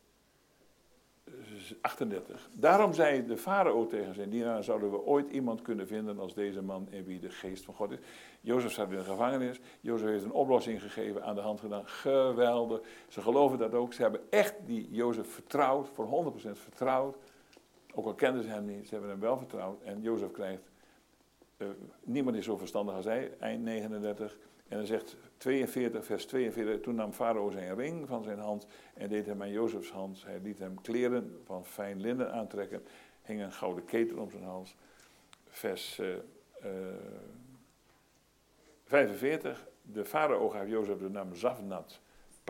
A: 38. Daarom zei de farao tegen zijn dienaar, zouden we ooit iemand kunnen vinden als deze man in wie de geest van God is. Jozef zat in de gevangenis. Jozef heeft een oplossing gegeven, aan de hand gedaan. Geweldig. Ze geloven dat ook. Ze hebben echt die Jozef vertrouwd, voor 100% vertrouwd. Ook al kenden ze hem niet, ze hebben hem wel vertrouwd. En Jozef krijgt, niemand is zo verstandig als hij, eind 39. En dan zegt 42, vers 42, toen nam farao zijn ring van zijn hand en deed hem aan Jozefs hand. Hij liet hem kleren van fijn linnen aantrekken, hing een gouden ketel om zijn hals. Vers 45, de farao gaf Jozef de naam Zavnat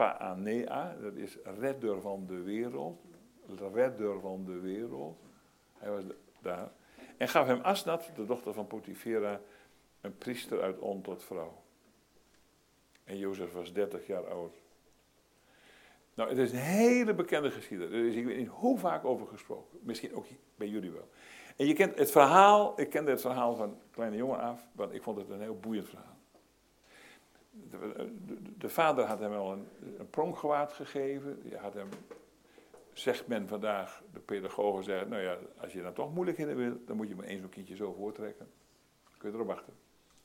A: Paanea, dat is redder van de wereld. Redder van de wereld. Hij was daar. En gaf hem Asnat, de dochter van Potifera, een priester uit On tot vrouw. En Jozef was 30 jaar oud. Nou, het is een hele bekende geschiedenis. Er is ik weet niet hoe vaak over gesproken. Misschien ook bij jullie wel. En je kent het verhaal, ik kende het verhaal van kleine jongen af, want ik vond het een heel boeiend verhaal. De vader had hem al een pronkgewaad gegeven. Die had hem, zegt men vandaag, de pedagogen zeggen, nou ja, als je dan toch moeilijkheden wil, dan moet je maar eens zo'n kindje zo voortrekken. Dan kun je erop wachten.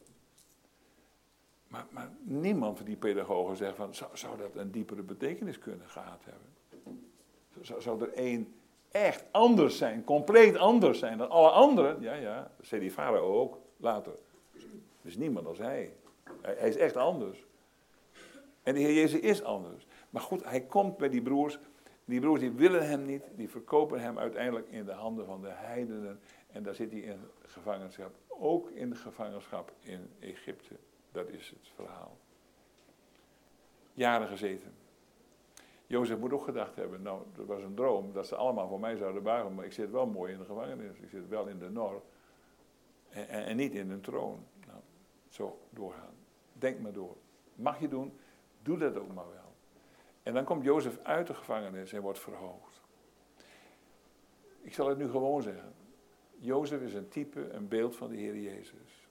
A: Maar niemand van die pedagogen zegt van, zou dat een diepere betekenis kunnen gehad hebben? Zou er één echt anders zijn, compleet anders zijn dan alle anderen? Ja, zei die farao ook later. Er is niemand als hij. Hij is echt anders. En de Heer Jezus is anders. Maar goed, hij komt bij die broers. Die broers die willen hem niet. Die verkopen hem uiteindelijk in de handen van de heidenen. En daar zit hij in gevangenschap. Ook in gevangenschap in Egypte. Dat is het verhaal. Jaren gezeten. Jozef moet ook gedacht hebben, nou, dat was een droom, dat ze allemaal voor mij zouden buigen, maar ik zit wel mooi in de gevangenis. Ik zit wel in de nor. En niet in een troon. Nou, zo doorgaan. Denk maar door. Mag je doen, doe dat ook maar wel. En dan komt Jozef uit de gevangenis en wordt verhoogd. Ik zal het nu gewoon zeggen. Jozef is een type, een beeld van de Heer Jezus.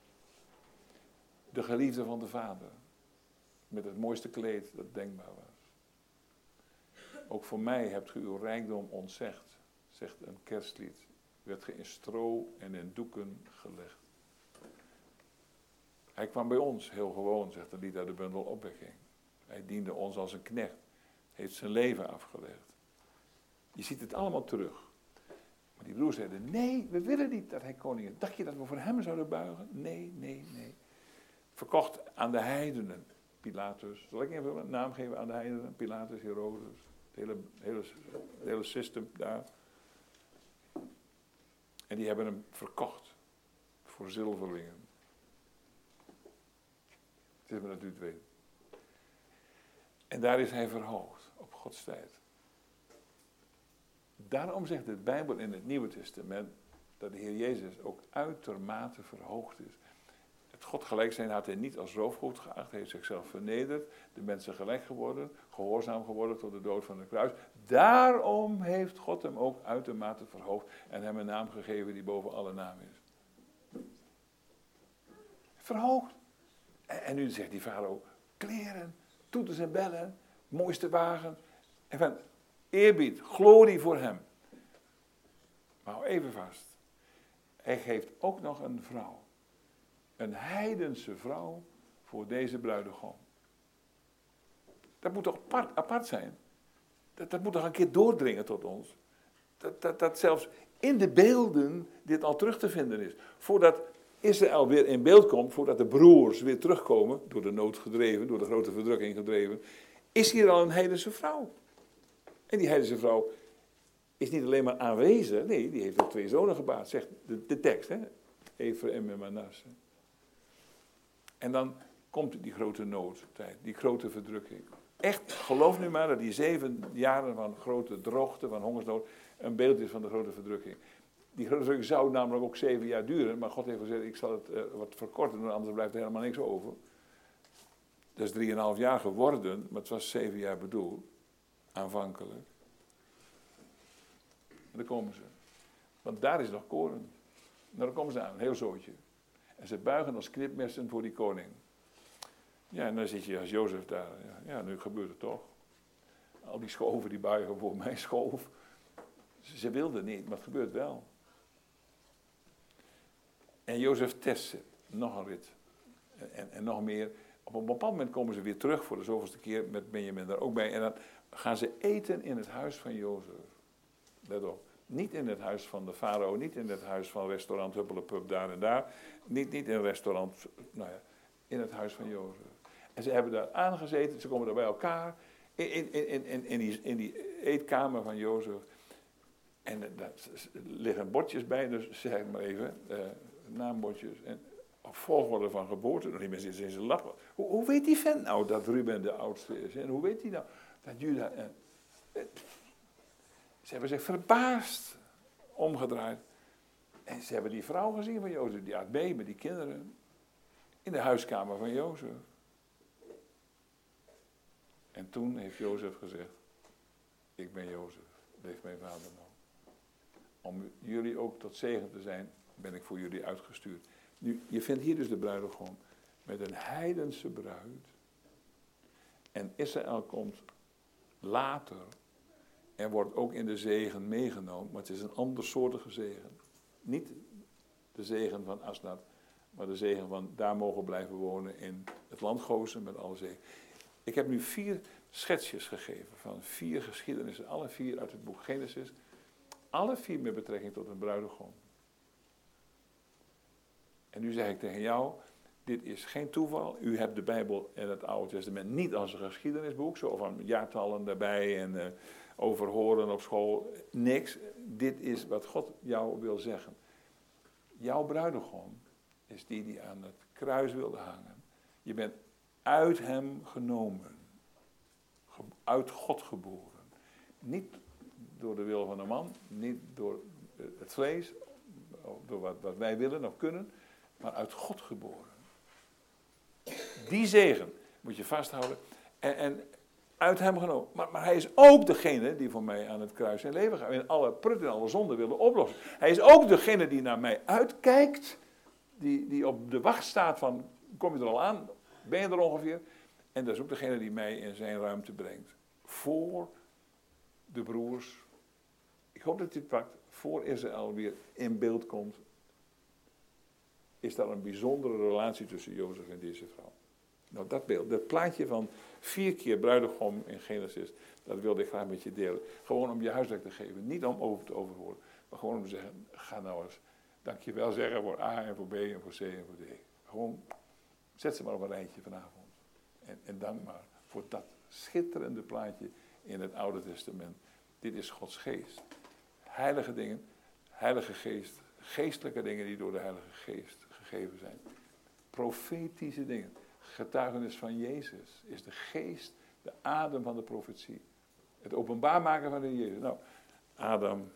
A: De geliefde van de Vader. Met het mooiste kleed dat denkbaar was. Ook voor mij hebt u uw rijkdom ontzegd, zegt een kerstlied. Werd ge in stro en in doeken gelegd. Hij kwam bij ons, heel gewoon, zegt de lied uit de bundel Opwekking. Hij diende ons als een knecht, heeft zijn leven afgelegd. Je ziet het allemaal terug. Maar die broers zeiden, nee, we willen niet dat hij koning is. Dacht je dat we voor hem zouden buigen? Nee. Verkocht aan de heidenen, Pilatus. Zal ik even een naam geven aan de heidenen? Pilatus, Herodes, het hele system daar. En die hebben hem verkocht voor zilverlingen. Het is maar dat u het weet. En daar is hij verhoogd, op Gods tijd. Daarom zegt de Bijbel in het Nieuwe Testament dat de Heer Jezus ook uitermate verhoogd is. Het God gelijk zijn had hij niet als roofgoed geacht, hij heeft zichzelf vernederd, de mensen gelijk geworden, gehoorzaam geworden tot de dood van het kruis. Daarom heeft God hem ook uitermate verhoogd en hem een naam gegeven die boven alle naam is. Verhoogd. En nu zegt die farao, kleren, toeters en bellen, mooiste wagen. En van eerbied, glorie voor hem. Maar hou even vast. Hij geeft ook nog een vrouw. Een heidense vrouw voor deze bruidegom. Dat moet toch apart zijn? Dat moet toch een keer doordringen tot ons? Dat zelfs in de beelden dit al terug te vinden is. Voordat Israël weer in beeld komt, voordat de broers weer terugkomen, door de nood gedreven, door de grote verdrukking gedreven, is hier al een heidense vrouw. En die heidense vrouw is niet alleen maar aanwezig, nee, die heeft ook 2 zonen gebaard, zegt de tekst, hè? Efraim en Manasse. En dan komt die grote noodtijd, die grote verdrukking. Echt, geloof nu maar dat die 7 jaren van grote droogte, van hongersnood, een beeld is van de grote verdrukking. Die grote verdrukking zou namelijk ook 7 jaar duren, maar God heeft gezegd, ik zal het wat verkorten, anders blijft er helemaal niks over. Dat is 3,5 jaar geworden, maar het was 7 jaar bedoeld, aanvankelijk. En daar komen ze. Want daar is nog koren. Nou, daar komen ze aan, een heel zootje. En ze buigen als knipmessen voor die koning. Ja, en dan zit je als Jozef daar. Ja, nu gebeurt het toch. Al die schoven die buigen voor mijn schoof. Ze wilden niet, maar het gebeurt wel. En Jozef test ze. Nog een rit. En nog meer. Op een bepaald moment komen ze weer terug voor de zoveelste keer met Benjamin daar ook bij. En dan gaan ze eten in het huis van Jozef. Let op. Niet in het huis van de farao, niet in het huis van restaurant Huppelepup daar en daar. Niet in een restaurant, nou ja, in het huis van Jozef. En ze hebben daar aangezeten, ze komen daar bij elkaar, in die eetkamer van Jozef. En daar liggen bordjes bij, dus zeg maar even, naambordjes. En volgorde van geboorte, nog niet meer zitten in zijn lap. Hoe weet die vent nou dat Ruben de oudste is? En hoe weet hij nou dat Juda... Ze hebben zich verbaasd omgedraaid. En ze hebben die vrouw gezien van Jozef, die had mee met die kinderen. In de huiskamer van Jozef. En toen heeft Jozef gezegd, ik ben Jozef, leeft mijn vader nog. Om jullie ook tot zegen te zijn, ben ik voor jullie uitgestuurd. Nu, je vindt hier dus de bruidegom met een heidense bruid. En Israël komt later en wordt ook in de zegen meegenomen, maar het is een andersoortige zegen. Niet de zegen van Asnat, maar de zegen van daar mogen blijven wonen in het land Gozen met alle zegen. Ik heb nu 4 schetsjes gegeven van 4 geschiedenissen, alle 4 uit het boek Genesis. Alle 4 met betrekking tot een bruidegom. En nu zeg ik tegen jou, dit is geen toeval. U hebt de Bijbel en het Oude Testament niet als een geschiedenisboek, zo van jaartallen daarbij en overhoren op school. Niks. Dit is wat God jou wil zeggen. Jouw bruidegom is die aan het kruis wilde hangen. Je bent uit hem genomen. Uit God geboren. Niet door de wil van een man, niet door het vlees, door wat wij willen of kunnen, maar uit God geboren. Die zegen moet je vasthouden en uit hem genomen. Maar hij is ook degene die voor mij aan het kruis zijn leven gaat. En alle prut en alle zonden willen oplossen. Hij is ook degene die naar mij uitkijkt, die op de wacht staat van, kom je er al aan, ben je er ongeveer? En dat is ook degene die mij in zijn ruimte brengt. Voor de broers. Ik hoop dat dit pakt. Voor Israël weer in beeld komt. Is daar een bijzondere relatie tussen Jozef en deze vrouw. Nou, dat beeld, dat plaatje van 4 keer bruidegom in Genesis, dat wilde ik graag met je delen. Gewoon om je huiswerk te geven. Niet om over te overhoren. Maar gewoon om te zeggen, ga nou eens dankjewel zeggen voor A en voor B en voor C en voor D. Gewoon, zet ze maar op een rijtje vanavond. En dank maar voor dat schitterende plaatje in het Oude Testament. Dit is Gods geest. Heilige dingen, Heilige Geest, geestelijke dingen die door de Heilige Geest gegeven zijn. Profetische dingen. Getuigenis van Jezus is de geest, de adem van de profetie. Het openbaar maken van de Jezus. Nou, Adam,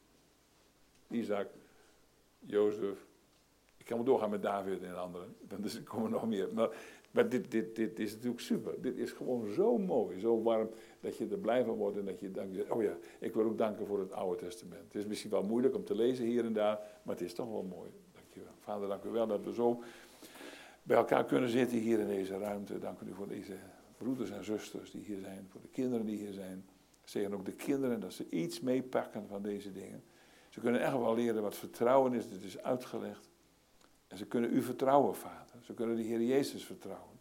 A: Isaac, Jozef. Ik kan wel doorgaan met David en anderen. Dus er komen nog meer. Maar dit is natuurlijk super. Dit is gewoon zo mooi, zo warm, dat je er blij van wordt en dat je denkt, oh ja, ik wil ook danken voor het Oude Testament. Het is misschien wel moeilijk om te lezen hier en daar, maar het is toch wel mooi. Dankjewel. Vader, dank u wel dat we zo bij elkaar kunnen zitten hier in deze ruimte. Dank u voor deze broeders en zusters die hier zijn, voor de kinderen die hier zijn. Zegen ook de kinderen dat ze iets meepakken van deze dingen. Ze kunnen echt wel leren wat vertrouwen is, dit is uitgelegd. En ze kunnen u vertrouwen, Vader. Ze kunnen de Heer Jezus vertrouwen.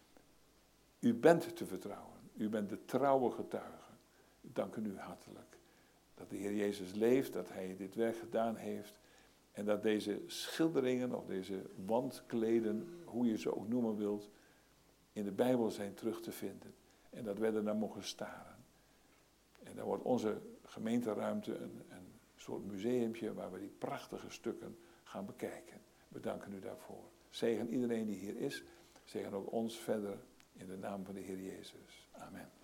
A: U bent te vertrouwen. U bent de trouwe getuige. Dank u hartelijk. Dat de Heer Jezus leeft, dat Hij dit werk gedaan heeft. En dat deze schilderingen of deze wandkleden, hoe je ze ook noemen wilt, in de Bijbel zijn terug te vinden. En dat wij er naar mogen staren. En dan wordt onze gemeenteruimte een soort museumpje waar we die prachtige stukken gaan bekijken. We danken u daarvoor. Zegen iedereen die hier is. Zegen ook ons verder in de naam van de Heer Jezus. Amen.